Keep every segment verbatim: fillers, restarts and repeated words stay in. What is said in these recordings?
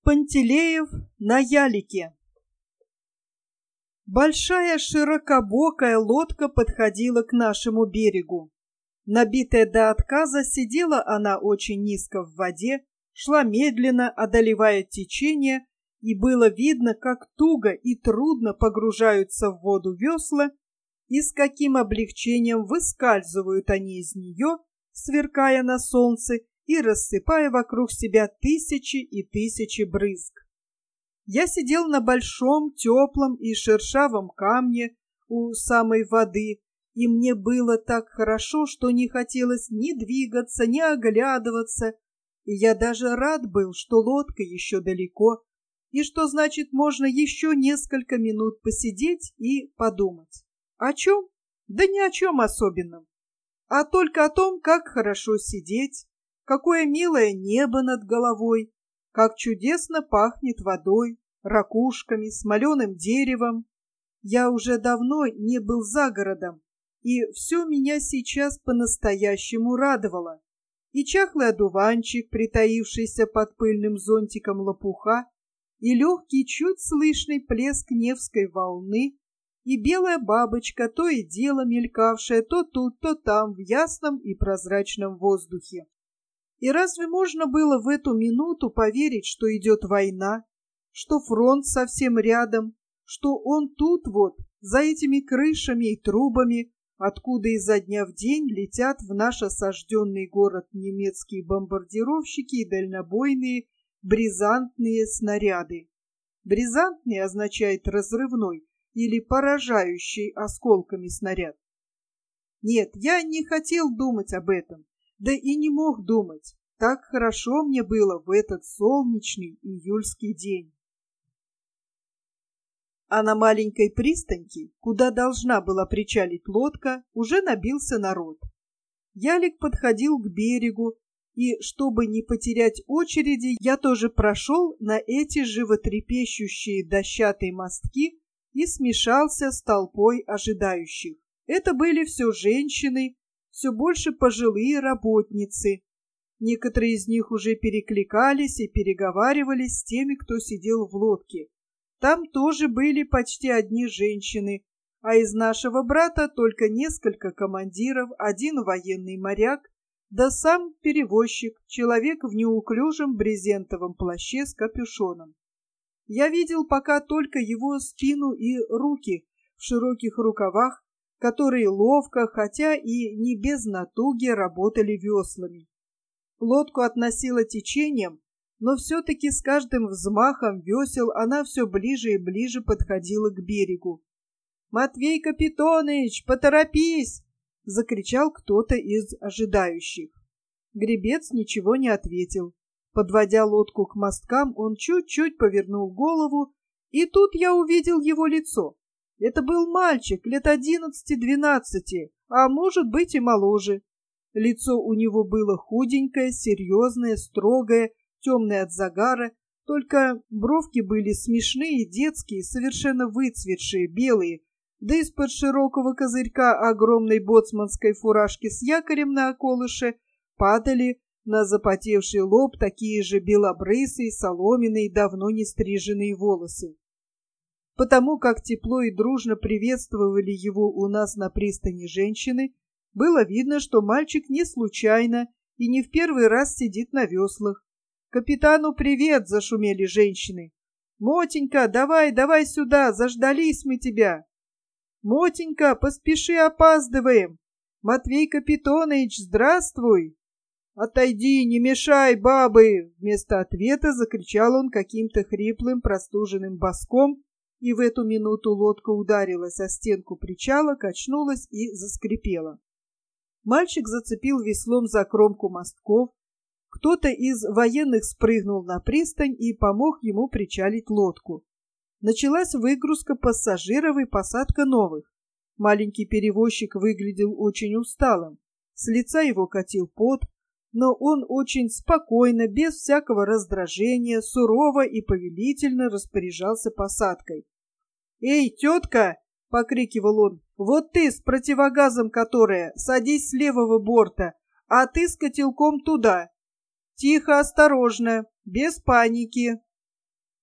Пантелеев на ялике. Большая широкобокая лодка подходила к нашему берегу. Набитая до отказа, сидела она очень низко в воде, шла медленно, одолевая течение, и было видно, как туго и трудно погружаются в воду весла, и с каким облегчением выскальзывают они из нее, сверкая на солнце и рассыпая вокруг себя тысячи и тысячи брызг. Я сидел на большом, теплом и шершавом камне у самой воды, и мне было так хорошо, что не хотелось ни двигаться, ни оглядываться, и я даже рад был, что лодка еще далеко, и что, значит, можно еще несколько минут посидеть и подумать. О чем? Да ни о чем особенном, а только о том, как хорошо сидеть, какое милое небо над головой, как чудесно пахнет водой, ракушками, смоленым деревом. Я уже давно не был за городом, и все меня сейчас по-настоящему радовало. И чахлый одуванчик, притаившийся под пыльным зонтиком лопуха, и легкий, чуть слышный плеск Невской волны, и белая бабочка, то и дело мелькавшая то тут, то там в ясном и прозрачном воздухе. И разве можно было в эту минуту поверить, что идет война, что фронт совсем рядом, что он тут вот, за этими крышами и трубами, откуда изо дня в день летят в наш осажденный город немецкие бомбардировщики и дальнобойные бризантные снаряды. Бризантный означает разрывной или поражающий осколками снаряд. Нет, я не хотел думать об этом, да и не мог думать. Так хорошо мне было в этот солнечный июльский день. А на маленькой пристаньке, куда должна была причалить лодка, уже набился народ. Ялик подходил к берегу, и, чтобы не потерять очереди, я тоже прошел на эти животрепещущие дощатые мостки и смешался с толпой ожидающих. Это были все женщины, все больше пожилые работницы. Некоторые из них уже перекликались и переговаривались с теми, кто сидел в лодке. Там тоже были почти одни женщины, а из нашего брата только несколько командиров, один военный моряк, да сам перевозчик, человек в неуклюжем брезентовом плаще с капюшоном. Я видел пока только его спину и руки в широких рукавах, которые ловко, хотя и не без натуги, работали веслами. Лодку относило течением, но все-таки с каждым взмахом весел она все ближе и ближе подходила к берегу. «Матвей Капитоныч, поторопись!» — закричал кто-то из ожидающих. Гребец ничего не ответил. Подводя лодку к мосткам, он чуть-чуть повернул голову, и тут я увидел его лицо. Это был мальчик лет одиннадцати-двенадцати, а может быть и моложе. Лицо у него было худенькое, серьезное, строгое, темное от загара, только бровки были смешные, детские, совершенно выцветшие, белые, да из-под широкого козырька огромной боцманской фуражки с якорем на околыше падали на запотевший лоб такие же белобрысые, соломенные, давно не стриженные волосы. Потому как тепло и дружно приветствовали его у нас на пристани женщины, было видно, что мальчик не случайно и не в первый раз сидит на веслах. «Капитану привет!» — зашумели женщины. «Мотенька, давай, давай сюда, заждались мы тебя!» «Мотенька, поспеши, опаздываем!» «Матвей Капитоныч, здравствуй!» «Отойди, не мешай, бабы!» Вместо ответа закричал он каким-то хриплым, простуженным баском, и в эту минуту лодка ударилась о стенку причала, качнулась и заскрипела. Мальчик зацепил веслом за кромку мостков. Кто-то из военных спрыгнул на пристань и помог ему причалить лодку. Началась выгрузка пассажиров и посадка новых. Маленький перевозчик выглядел очень усталым. С лица его катил пот, но он очень спокойно, без всякого раздражения, сурово и повелительно распоряжался посадкой. «Эй, тетка!» — покрикивал он. «Вот ты с противогазом которая, садись с левого борта, а ты с котелком туда. Тихо, осторожно, без паники!»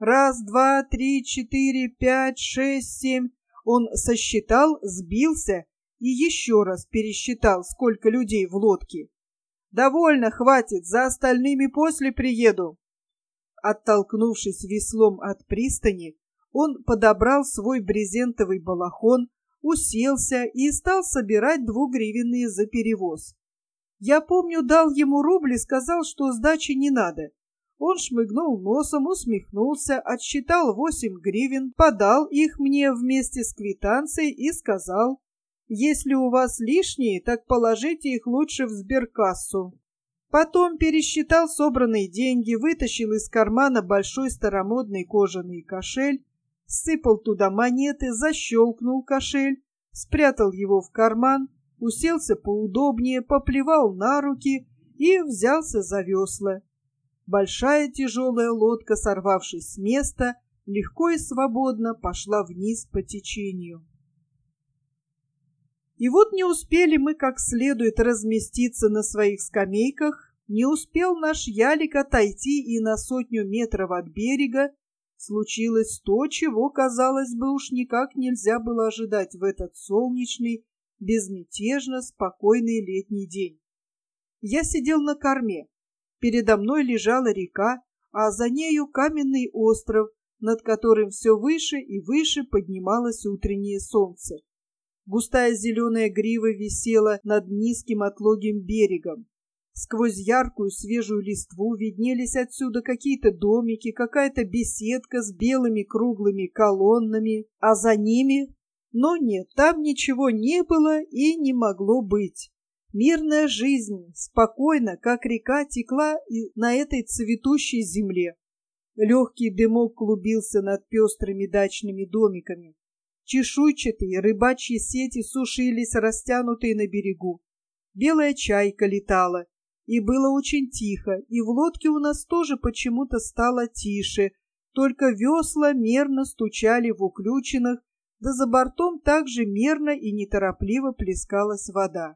Раз, два, три, четыре, пять, шесть, семь. Он сосчитал, сбился и еще раз пересчитал, сколько людей в лодке. «Довольно, хватит, за остальными после приеду». Оттолкнувшись веслом от пристани, он подобрал свой брезентовый балахон, уселся и стал собирать двугривенные за перевоз. Я помню, дал ему рубль и сказал, что сдачи не надо. Он шмыгнул носом, усмехнулся, отсчитал восемь гривен, подал их мне вместе с квитанцией и сказал: «Если у вас лишние, так положите их лучше в сберкассу». Потом пересчитал собранные деньги, вытащил из кармана большой старомодный кожаный кошель, сыпал туда монеты, защелкнул кошель, спрятал его в карман, уселся поудобнее, поплевал на руки и взялся за весла. Большая тяжелая лодка, сорвавшись с места, легко и свободно пошла вниз по течению. И вот не успели мы как следует разместиться на своих скамейках, не успел наш ялик отойти и на сотню метров от берега, случилось то, чего, казалось бы, уж никак нельзя было ожидать в этот солнечный, безмятежно спокойный летний день. Я сидел на корме, передо мной лежала река, а за нею каменный остров, над которым все выше и выше поднималось утреннее солнце. Густая зеленая грива висела над низким отлогим берегом. Сквозь яркую свежую листву виднелись отсюда какие-то домики, какая-то беседка с белыми круглыми колоннами, а за ними... Но нет, там ничего не было и не могло быть. Мирная жизнь, спокойно, как река, текла и на этой цветущей земле. Легкий дымок клубился над пестрыми дачными домиками. Чешуйчатые рыбачьи сети сушились, растянутые на берегу. Белая чайка летала, и было очень тихо, и в лодке у нас тоже почему-то стало тише, только весла мерно стучали в уключинах, да за бортом также мерно и неторопливо плескалась вода.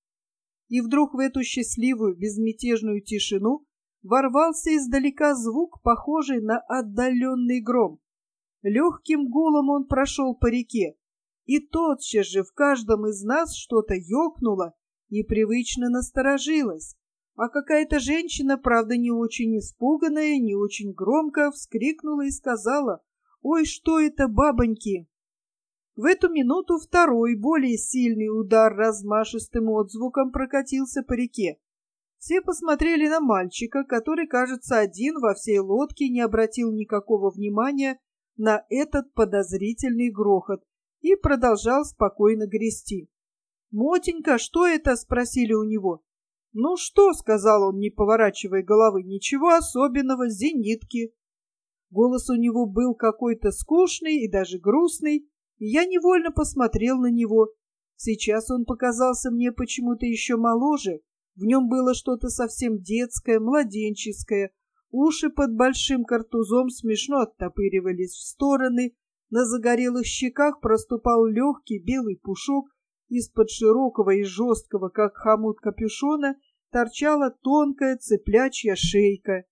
И вдруг в эту счастливую, безмятежную тишину ворвался издалека звук, похожий на отдаленный гром. Легким гулом он прошел по реке, и тотчас же в каждом из нас что-то ёкнуло и привычно насторожилось, а какая-то женщина, правда, не очень испуганная, не очень громко, вскрикнула и сказала: «Ой, что это, бабоньки!» В эту минуту второй, более сильный удар размашистым отзвуком прокатился по реке. Все посмотрели на мальчика, который, кажется, один во всей лодке не обратил никакого внимания на этот подозрительный грохот и продолжал спокойно грести. «Мотенька, что это?» — спросили у него. «Ну что?» — сказал он, не поворачивая головы. «Ничего особенного, зенитки». Голос у него был какой-то скучный и даже грустный, и я невольно посмотрел на него. Сейчас он показался мне почему-то еще моложе, в нем было что-то совсем детское, младенческое. Уши под большим картузом смешно оттопыривались в стороны, на загорелых щеках проступал легкий белый пушок, из-под широкого и жесткого, как хомут капюшона, торчала тонкая цыплячья шейка.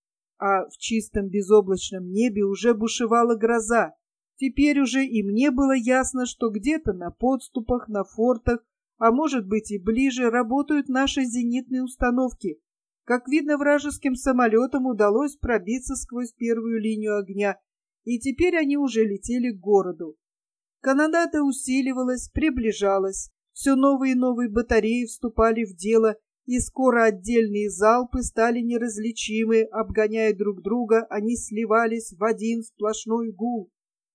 А в чистом безоблачном небе уже бушевала гроза. Теперь уже и мне было ясно, что где-то на подступах, на фортах, а может быть и ближе, работают наши зенитные установки. Как видно, вражеским самолетам удалось пробиться сквозь первую линию огня, и теперь они уже летели к городу. Канонада усиливалась, приближалась, все новые и новые батареи вступали в дело, и скоро отдельные залпы стали неразличимы, обгоняя друг друга, они сливались в один сплошной гул.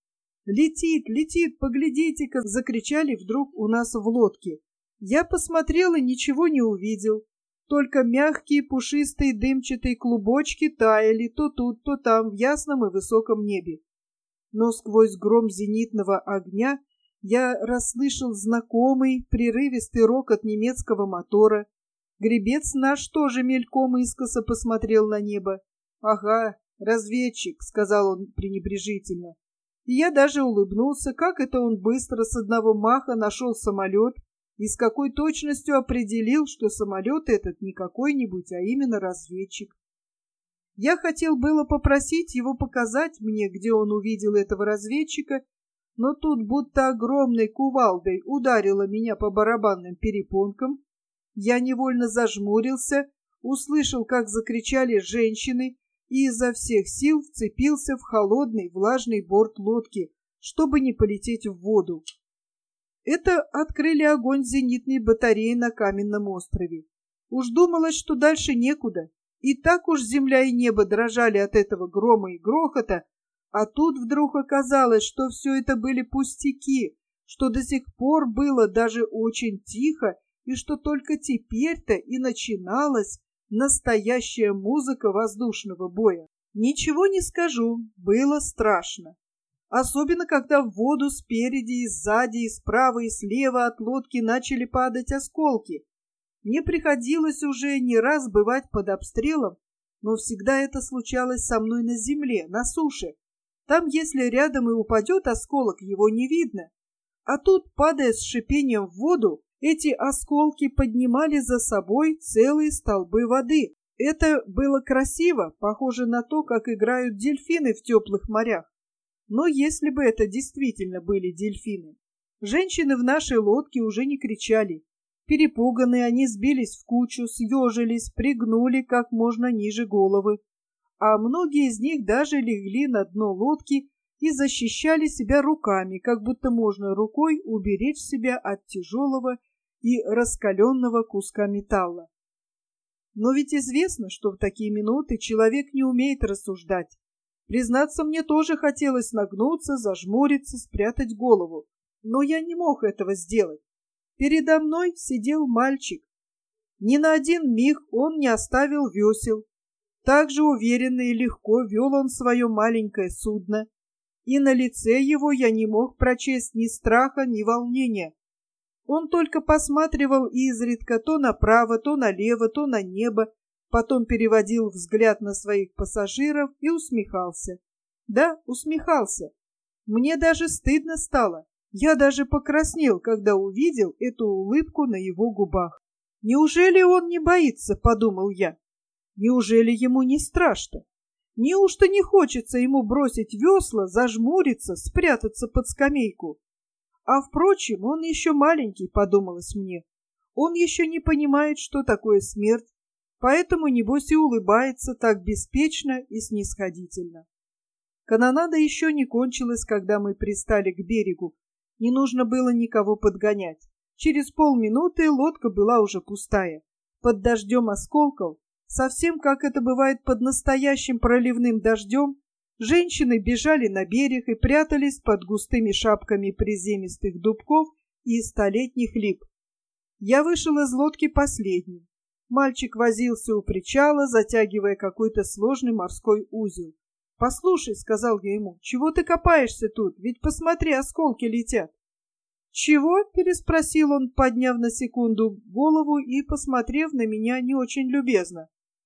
«Летит, летит, поглядите-ка!» — закричали вдруг у нас в лодке. Я посмотрел и ничего не увидел. Только мягкие пушистые дымчатые клубочки таяли то тут, то там в ясном и высоком небе. Но сквозь гром зенитного огня я расслышал знакомый прерывистый рокот немецкого мотора. Гребец наш тоже мельком искоса посмотрел на небо. «Ага, разведчик», — сказал он пренебрежительно. И я даже улыбнулся, как это он быстро с одного маха нашел самолет и с какой точностью определил, что самолет этот не какой-нибудь, а именно разведчик. Я хотел было попросить его показать мне, где он увидел этого разведчика, но тут будто огромной кувалдой ударило меня по барабанным перепонкам. Я невольно зажмурился, услышал, как закричали женщины, и изо всех сил вцепился в холодный влажный борт лодки, чтобы не полететь в воду. Это открыли огонь зенитной батареи на каменном острове. Уж думалось, что дальше некуда. И так уж земля и небо дрожали от этого грома и грохота, а тут вдруг оказалось, что все это были пустяки, что до сих пор было даже очень тихо, и что только теперь-то и начиналась настоящая музыка воздушного боя. Ничего не скажу, было страшно. Особенно, когда в воду спереди и сзади, и справа, и слева от лодки начали падать осколки. Мне приходилось уже не раз бывать под обстрелом, но всегда это случалось со мной на земле, на суше. Там, если рядом и упадет осколок, его не видно. А тут, падая с шипением в воду, эти осколки поднимали за собой целые столбы воды. Это было красиво, похоже на то, как играют дельфины в теплых морях. Но если бы это действительно были дельфины. Женщины в нашей лодке уже не кричали. Перепуганные, они сбились в кучу, съежились, пригнули как можно ниже головы. А многие из них даже легли на дно лодки и защищали себя руками, как будто можно рукой уберечь себя от тяжелого и раскаленного куска металла. Но ведь известно, что в такие минуты человек не умеет рассуждать. Признаться, мне тоже хотелось нагнуться, зажмуриться, спрятать голову. Но я не мог этого сделать. Передо мной сидел мальчик. Ни на один миг он не оставил весел. Так же уверенно и легко вел он свое маленькое судно. И на лице его я не мог прочесть ни страха, ни волнения. Он только посматривал изредка то направо, то налево, то на небо, потом переводил взгляд на своих пассажиров и усмехался. Да, усмехался. Мне даже стыдно стало. Я даже покраснел, когда увидел эту улыбку на его губах. «Неужели он не боится?» — подумал я. «Неужели ему не страшно? Неужто не хочется ему бросить весла, зажмуриться, спрятаться под скамейку? А, впрочем, он еще маленький», — подумалось мне. «Он еще не понимает, что такое смерть, поэтому, небось, и улыбается так беспечно и снисходительно». Канонада еще не кончилась, когда мы пристали к берегу. Не нужно было никого подгонять. Через полминуты лодка была уже пустая. Под дождем осколков, совсем как это бывает под настоящим проливным дождем, женщины бежали на берег и прятались под густыми шапками приземистых дубков и столетних лип. Я вышел из лодки последним. Мальчик возился у причала, затягивая какой-то сложный морской узел. «Послушай», — сказал я ему, — «чего ты копаешься тут? Ведь посмотри, осколки летят». «Чего?» — переспросил он, подняв на секунду голову и посмотрев на меня не очень любезно.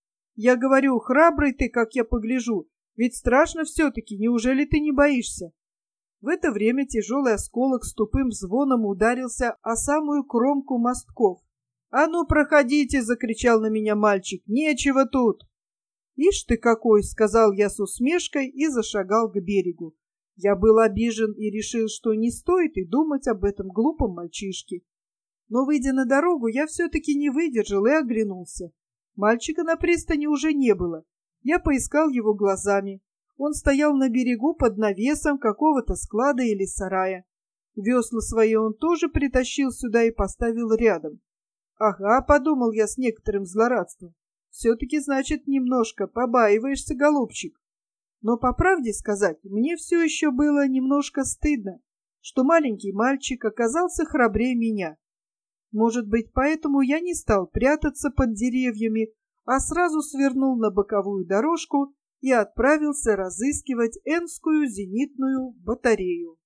«Я говорю, храбрый ты, как я погляжу, ведь страшно все-таки, неужели ты не боишься?» В это время тяжелый осколок с тупым звоном ударился о самую кромку мостков. «А ну, проходите!» — закричал на меня мальчик. «Нечего тут!» «Ишь ты какой!» — сказал я с усмешкой и зашагал к берегу. Я был обижен и решил, что не стоит и думать об этом глупом мальчишке. Но, выйдя на дорогу, я все-таки не выдержал и оглянулся. Мальчика на пристани уже не было. Я поискал его глазами. Он стоял на берегу под навесом какого-то склада или сарая. Весла свои он тоже притащил сюда и поставил рядом. «Ага», — подумал я с некоторым злорадством. «Все-таки, значит, немножко побаиваешься, голубчик». Но, по правде сказать, мне все еще было немножко стыдно, что маленький мальчик оказался храбрее меня. Может быть, поэтому я не стал прятаться под деревьями, а сразу свернул на боковую дорожку и отправился разыскивать Энскую зенитную батарею.